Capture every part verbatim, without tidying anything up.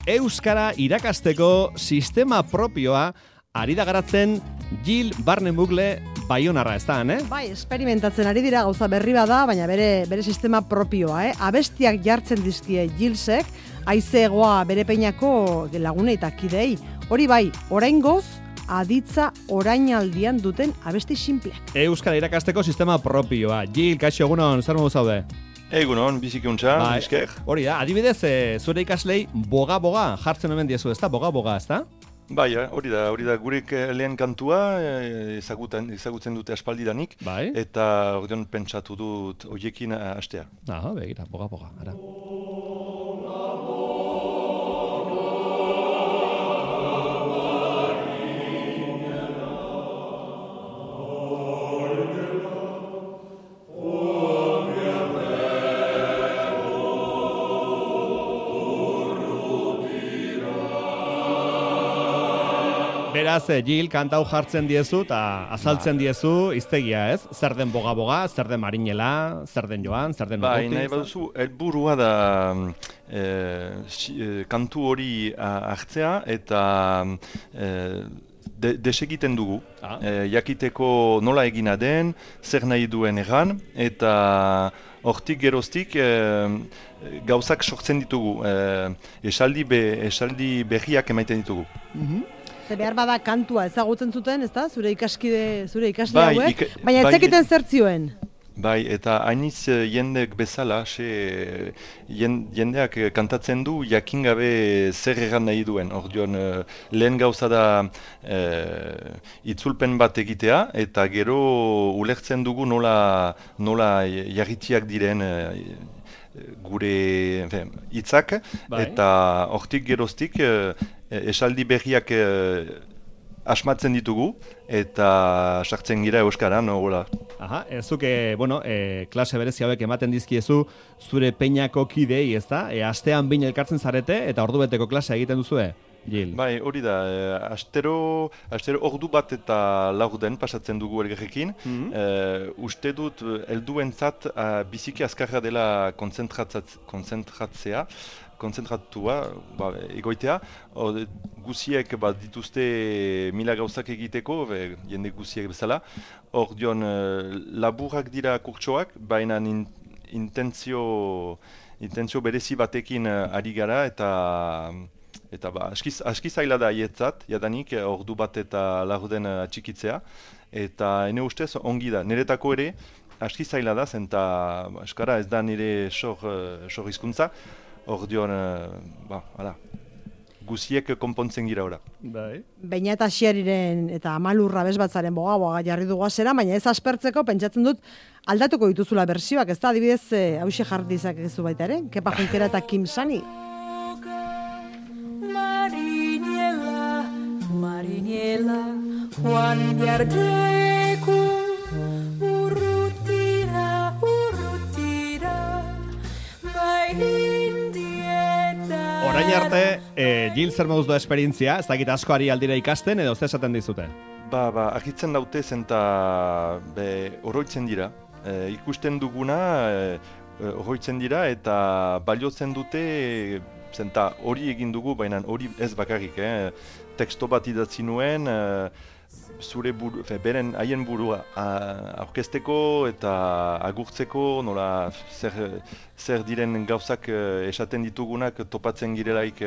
Euskara irakasteko sistema propioa ari da garatzen Gil Barnemugle Baionarra, ez da, eh? Bai, experimentatzen ari dira gauza berri bada, baina bere bere sistema propioa, eh? Abestiak jartzen dizkie Gilsek, haizegoa bere peinako lagunei eta kidei. Hori bai, oraingoz aditza orainaldian duten abesti sinpleak. Euskara irakasteko sistema propioa. Gil, kaixo, egunon, zer modu zaude? Egunon, bizikuntza, bai, esker. Hori da, adibidez, e, zure ikaslei boga-boga jartzen omen diezu, ez da? Boga-boga, ez da? Bai, hori da, hori da, gurek lehen kantua ezagutzen, ezagutzen dute aspaldidanik, bai. Eta ordeon pentsatu dut horiekin hastea. Aha, begira, boga-boga, ara. Beraz, Gil, kantau jartzen diezu eta azaltzen diezu hiztegia, ez? Zer den boga-boga, zer den marinela, zer den joan, zer den bai, urruti? Nahi baduzu, helburua da e, si, e, kantu hori hartzea eta e, de, desegiten dugu. Ah. E, jakiteko nola egina den, zer nahi duen egan, eta hortik geroztik e, gauzak sortzen ditugu. E, esaldi, be, esaldi berriak emaiten ditugu. Mhm. Behar bada kantua ezagutzen zuten, ez da? Zure ikaskide, zure ikasle bai, hauek, ik, baina ez bai, zekiten zertzioen. Bai, eta hainitz jendek bezala, se, jendeak kantatzen du jakin gabe zer egan nahi duen. Orduan, lehen gauza da e, itzulpen bat egitea, eta gero ulertzen dugu nola, nola jarritiak diren e, gure hitzak, bai. Eta hortik geroztik e, esaldi berriak e, asmatzen ditugu eta sartzen gira euskaran, hola. Aha, ezuke, bueno, e, klase berezi hauek ematen dizkiezu zure peinako kidei, ez da? E, astean bine elkartzen zarete eta ordubeteko klase egiten duzue? Gil. Bai, hori da, e, astero, astero ordu bat eta laurden pasatzen dugu elgarrekin. Mm-hmm. e, uste dut, helduentzat biziki azkarra dela kontzentratzea, kontzentratua, ba, egoitea, o, guziek bat dituzte mila gauzak egiteko, be, jende guziek bezala. Hor dion, laburrak dira kurtsoak, baina in, intentzio, intentzio berezi batekin ari gara, eta eta ba, aski, aski zaila da haietzat, jadanik, ordu bat eta laurden atxikitzea, eta ene ustez ongi da, niretako ere, aski zaila da, zenta euskara ez da nire sor, sor hizkuntza. Hor dion, ba, hala, guziek konpontzen gira ora. Bai. Baina eta Xiariren eta Amalurra bezbatzaren boga-boga jarri dugu azera, baina ez aspertzeko pentsatzen dut aldatuko dituzula bersioak, ez da, adibidez, hause jarri dizakezu baita ere, Kepa Junkera eta Kim Sani. Marinela, Marinela, Juan Diardeku, urrutira, urrutira, bai. Orain arte, e, Gil zer moduz da esperientzia, ez dakit asko ari aldira ikasten edo zer esaten dizute? Ba, ba, argitzen daute zenta be, oroitzen dira. E, ikusten duguna e, oroitzen dira eta baliotzen dute zenta hori egin dugu, baina hori ez bakarrik. Eh? Teksto bat idatzi nuen, e, zure buru, fe, beren haien burua aurkezteko eta agurtzeko, nola zer, zer diren gauzak esaten ditugunak topatzen girelaik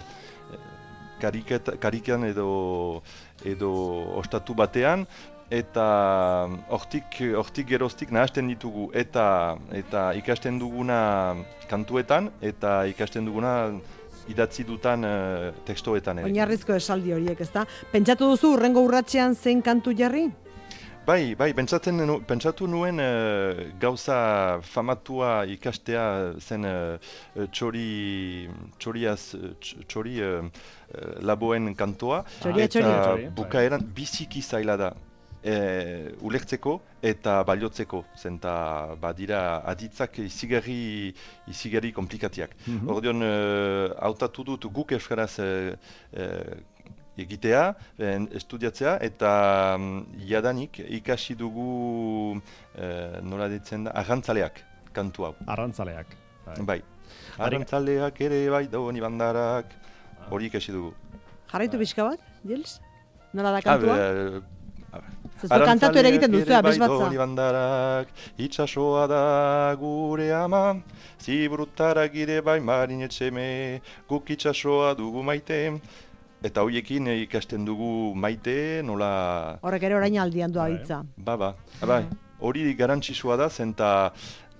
karikan edo, edo ostatu batean, eta hortik, hortik geroztik nahasten ditugu eta, eta ikasten duguna kantuetan eta ikasten duguna idatzi dutan uh, tekstoetan ere. Oinarrizko esaldi horiek, ezta? Pentsatu duzu urrengo urratsean zein kantu jarri? Bai, bai, pentsatzen, pentsatu nuen uh, gauza famatua ikastea zen uh, txori, txoriaz, txori uh, laboen kantoa. Txoria, eta txoria. bukaeran biziki zaila da. E, ulertzeko eta baliotzeko, zenta badira aditzak izigarri, izigarri komplikatiak. Mm-hmm. Ordeon, hautatu dut guk euskaraz e, e, egitea, estudiatzea, eta jadanik ikasi dugu e, nola ditzen da, arrantzaleak kantu hau. Arrantzaleak. Bai. Arrantzaleak ere bai, doni bandarak, hori ikasi dugu. Jarraitu pixka bat, Gils? Nola da kantua? Ah, Zezu kantatu ere egiten duzu, abez batza. Arantzalerek ere bai bandarak, itxasoa da gure ama, ziburutarak ere bai marinetxeme, guk itxasoa dugu maite, eta hoiekin ikasten dugu maite, nola... Horrek ere orain aldian doa hitza. Ba, ba, bai, hori garantzitsua da, zenta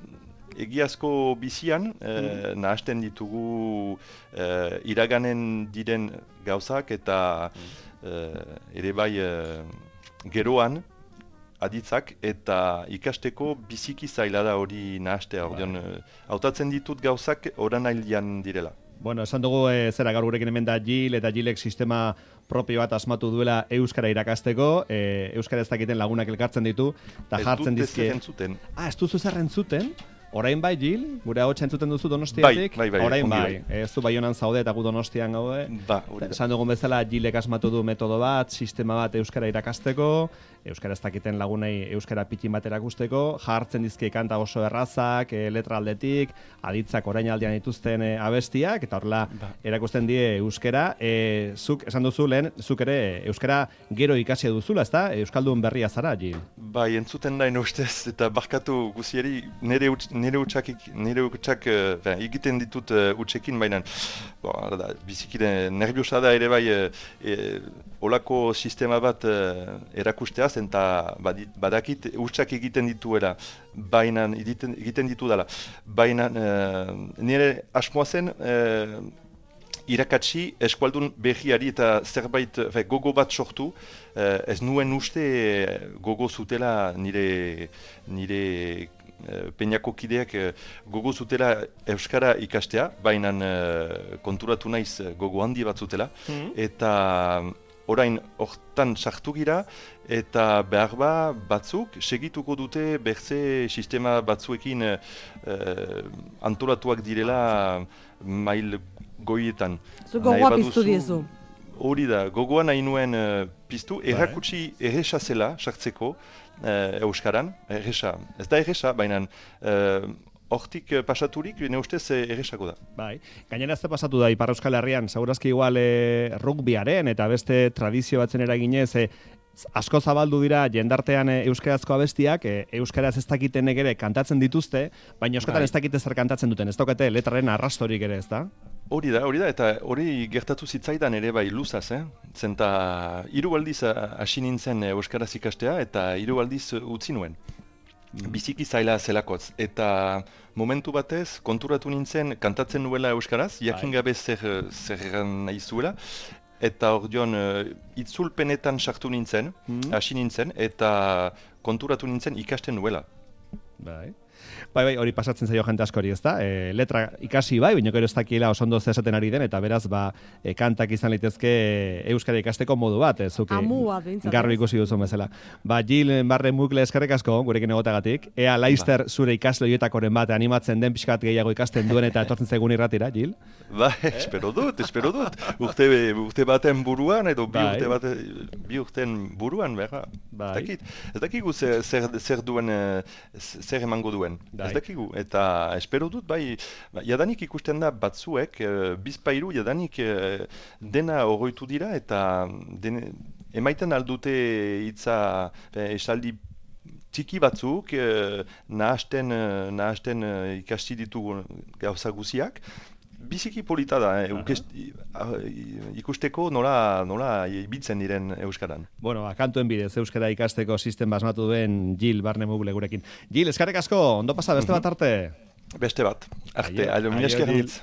egiazko bizian, eh, nahasten ditugu eh, iraganen diren gauzak, eta eh, ere bai... Eh, geroan aditzak eta ikasteko biziki zaila da hori nahastea. Ordean, hautatzen ditut gauzak oran aildian direla. Bueno, esan dugu e, zera gaur gurekin hemen da Gil eta Gilek sistema propio bat asmatu duela euskara irakasteko, e, euskara ez dakiten lagunak elkartzen ditu eta jartzen dizkie. Ez dut ez entzuten. Ah, ez duzu zer entzuten? Orain bai, Gil? Gure hau entzuten duzu Donostiatik? Bai, bai, bai. Orain bai. Ez du Baionan zaude eta gu Donostian gaude. Ba, hori da. Esan dugun bezala, Gilek asmatu du metodo bat, sistema bat euskara irakasteko, euskara ez dakiten lagunei euskara pitin bat erakusteko, jartzen dizkie kanta oso errazak, e, letra aldetik, aditzak orain aldean dituzten e, abestiak, eta horrela ba. erakusten die euskara. E, zuk, esan duzu lehen, zuk ere euskara gero ikasi duzula, ezta? Euskaldun berria zara, Gil? Bai, entzuten dain ustez, eta barkatu guzieri nire utz, nire utxak, nire utxak uh, egiten ditut uh, utxekin, baina bo, da, bizikide nerviosa da ere bai uh, e, olako sistema bat uh, erakusteaz, eta badakit utxak egiten dituela, baina egiten, egiten ditu dela. Baina uh, nire asmoa zen uh, irakatsi eskualdun berriari eta zerbait fe, gogo bat sortu, uh, ez nuen uste gogo zutela nire, nire Peñako kideak gogo zutela euskara ikastea, baina konturatu naiz gogo handi bat zutela, mm-hmm. eta orain hortan sartu gira, eta behar ba batzuk segituko dute berze sistema batzuekin eh, antolatuak direla mail goietan. Zu gogoa piztu diezu. Hori da, gogoa nahi nuen uh, piztu, errakutsi erresa zela sartzeko, Uh, euskaran, erresa. Ez da erresa, baina hortik uh, pasaturik, ne ustez erresako da. Bai, gainera ez da pasatu da, Ipar Euskal Herrian, segurazki igual e, rugbiaren eta beste tradizio batzen eraginez, e, asko zabaldu dira jendartean e, euskarazko abestiak, e, euskaraz ez dakiten ere kantatzen dituzte, baina euskatan ez dakite zer kantatzen duten, ez daukate letraren arrastorik ere, ez da? Hori da, hori da, eta hori gertatu zitzaidan ere bai luzaz, eh? Zenta hiru aldiz hasi nintzen euskaraz ikastea eta hiru aldiz utzi nuen. Biziki zaila zelakotz. Eta momentu batez konturatu nintzen kantatzen nuela euskaraz, jakin gabe zer, zer nahi zuela. Eta hor dion itzulpenetan sartu nintzen, hasi nintzen, eta konturatu nintzen ikasten nuela. Bai. Bai, bai, hori pasatzen zaio jente askori, ezta? E, letra ikasi bai, baina gero ez dakiela oso ondo esaten ari den, eta beraz, ba, e, kantak izan litezke e, euskara ikasteko modu bat, ez zuke garro ikusi duzun bezala. Ba, Gil Barre Mukle eskerrik asko, gurekin egotagatik. Ea Laister ba. Zure ikasle horietakoren bat animatzen den pixkat gehiago ikasten duen eta etortzen zaigun irratira, Gil? Ba, eh? espero dut, espero dut. Urte, urte baten buruan, edo bi, bai. urte bate, bi urten buruan, berra. Bai. Ez dakit, ez dakigu zer, zer, zer duen, zer emango duen. Ez dakigu, eta espero dut, bai, jadanik ikusten da batzuek, e, bizpairu jadanik e, dena horroitu dira, eta den, emaiten aldute hitza e, esaldi txiki batzuk, e, nahasten, nahasten e, ikasti ditugu gauza guziak, biziki polita da, eh? Ukest, ikusteko nola, nola ibiltzen diren euskaran. Bueno, ba, kantuen bidez euskara ikasteko sistema asmatu duen Gil Barne Mukle gurekin. Gil, eskarek asko, ondo pasa, beste bat arte? Beste bat, arte, aio, mila esker hitz.